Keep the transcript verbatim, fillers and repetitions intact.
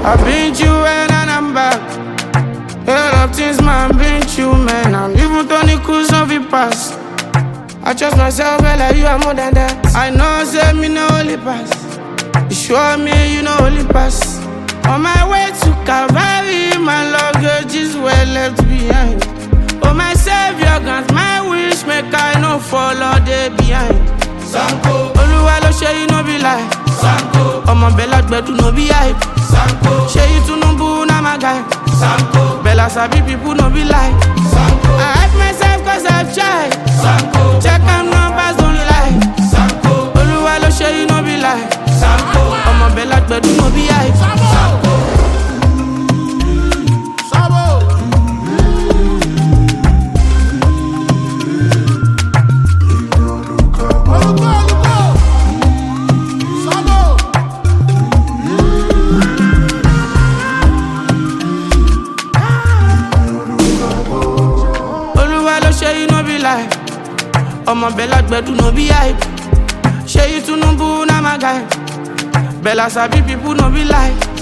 I've been you and I'm back. A lot of things, man, been you, man. I'm even Tony Cruz, no be pass. I trust myself, well, like you are more than that. I know, say me no only pass. You show me you know only pass. On my way to Calvary, my luggage is well left behind. Oh, my savior grant my wish, make I no follow they behind. Sanko, Oluwa lo ṣe you no be lie. Sanko, ọmọ Bella gbedu no be hype. Sanko, ṣe you Tinubu na my guy. Sanko, Bella sabi people no be lie. Sanko, I hype myself cause I've tried. Sanko, check am numbers don't lie. Sanko, Oluwa lo ṣe you no be lie. Sanko, ọmọ Bella gbedu no be hype. Sanko. Ọmọ Bella gbedu no be hype. Ṣé you Tinubu na my guy. Bella sabi people no be lie.